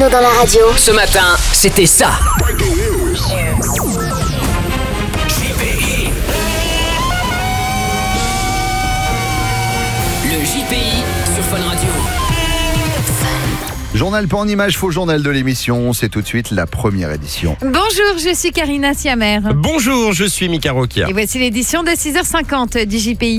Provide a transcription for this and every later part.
Bruno dans la radio. Ce matin, c'était ça. Le JPI sur Fun Radio. Journal pas en image, faux journal de l'émission. C'est tout de suite la première édition. Bonjour, je suis Karina Siamer. Bonjour, je suis Mika Rokia. Et voici l'édition de 6h50 du JPI.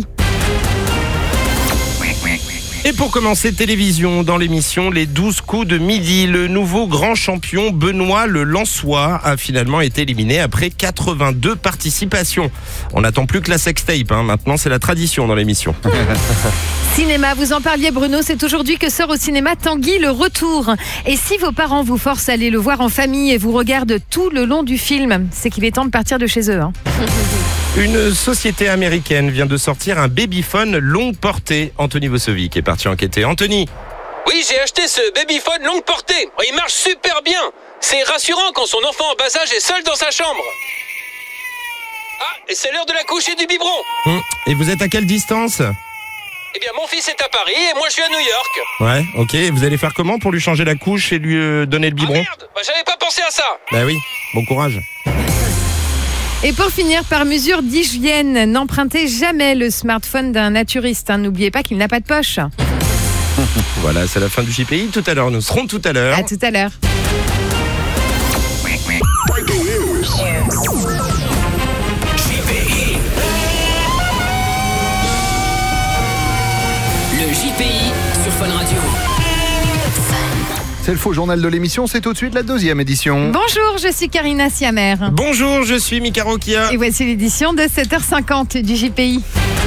Et pour commencer, télévision dans l'émission Les 12 coups de midi. Le nouveau grand champion Benoît Le Lensois a finalement été éliminé après 82 participations. On n'attend plus que la sextape, maintenant c'est la tradition dans l'émission. Cinéma, vous en parliez Bruno, c'est aujourd'hui que sort au cinéma Tanguy le retour. Et si vos parents vous forcent à aller le voir en famille et vous regardent tout le long du film, c'est qu'il est temps de partir de chez eux. Une société américaine vient de sortir un babyphone longue portée. Anthony Vosovic est parti enquêter. Anthony. Oui, j'ai acheté ce babyphone longue portée. Il marche super bien. C'est rassurant quand son enfant en bas âge est seul dans sa chambre. Ah, et c'est l'heure de la couche et du biberon. Et vous êtes à quelle distance ? Eh bien, mon fils est à Paris et moi je suis à New York. Ouais, ok. Vous allez faire comment pour lui changer la couche et lui donner le biberon ? Ah merde, j'avais pas pensé à ça. Bah oui, bon courage. Et pour finir, par mesure d'hygiène, n'empruntez jamais le smartphone d'un naturiste. N'oubliez pas qu'il n'a pas de poche. Voilà, c'est la fin du JPI. Tout à l'heure, nous serons tout à l'heure. À tout à l'heure. Le JPI sur Fun Radio. C'est le faux journal de l'émission. C'est tout de suite la deuxième édition. Bonjour, je suis Karina Siamer. Bonjour, je suis Mika Rokia. Et voici l'édition de 7h50 du JPI.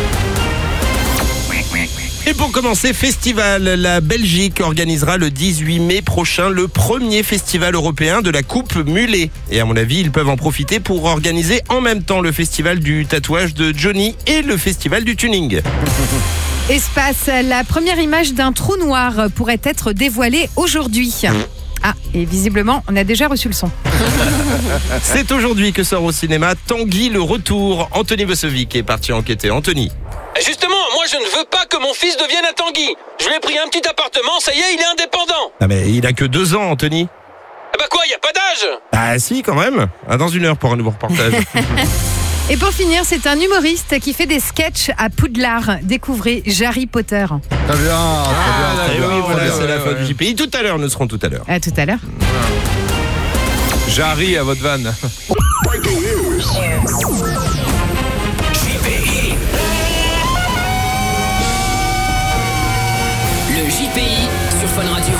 Et pour commencer, festival. La Belgique organisera le 18 mai prochain le premier festival européen de la coupe mulet. Et à mon avis, ils peuvent en profiter pour organiser en même temps le festival du tatouage de Johnny et le festival du tuning. Espace, la première image d'un trou noir pourrait être dévoilée aujourd'hui. Ah, et visiblement, on a déjà reçu le son. C'est aujourd'hui que sort au cinéma Tanguy le retour. Anthony Vosovic est parti enquêter. Anthony. Justement, moi je ne veux pas que mon fils devienne un Tanguy. Je lui ai pris un petit appartement, ça y est, il est indépendant. Ah mais il a que 2 ans, Anthony. Ah bah quoi, y a pas d'âge. Ah si, quand même. Dans 1 heure pour un nouveau reportage. Et pour finir, c'est un humoriste qui fait des sketchs à Poudlard. Découvrez Harry Potter. Très bien, très bien. Oui, voilà, c'est la fin du JPI. Tout à l'heure, nous serons tout à l'heure. À tout à l'heure. Jarry à votre vanne. Le JPI sur Fun Radio.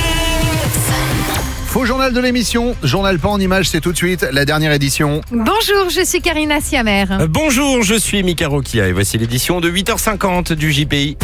Faux journal de l'émission. Journal pas en image, c'est tout de suite la dernière édition. Bonjour, je suis Karina Siamer. Bonjour, je suis Mika Rokia et voici l'édition de 8h50 du JPI.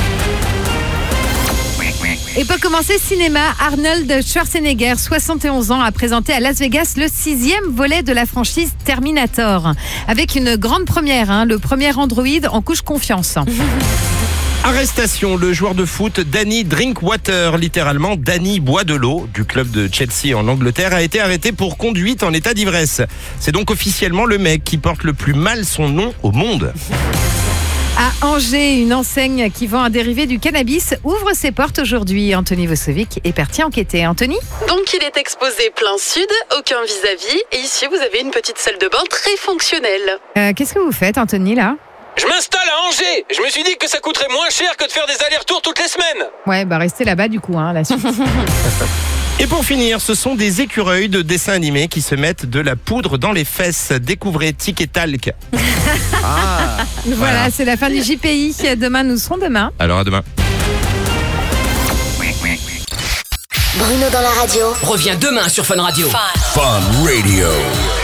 Et pour commencer, cinéma, Arnold Schwarzenegger, 71 ans, a présenté à Las Vegas le 6e volet de la franchise Terminator. Avec une grande première, le premier Android en couche confiance. Arrestation, le joueur de foot Danny Drinkwater, littéralement Danny boit de l'eau, du club de Chelsea en Angleterre, a été arrêté pour conduite en état d'ivresse. C'est donc officiellement le mec qui porte le plus mal son nom au monde. À Angers, une enseigne qui vend un dérivé du cannabis ouvre ses portes aujourd'hui. Anthony Vosovic est parti enquêter. Anthony ? Donc il est exposé plein sud, aucun vis-à-vis. Et ici vous avez une petite salle de bain très fonctionnelle. Qu'est-ce que vous faites, Anthony, là ? Je m'installe à Angers. Je me suis dit que ça coûterait moins cher que de faire des allers-retours toutes les semaines. Ouais, restez là-bas du coup, la suite. Et pour finir, ce sont des écureuils de dessins animés qui se mettent de la poudre dans les fesses. Découvrez Tic et Talc. Voilà, c'est la fin du JPI. Demain, nous serons demain. Alors à demain. Bruno dans la radio. Reviens demain sur Fun Radio. Fun Radio.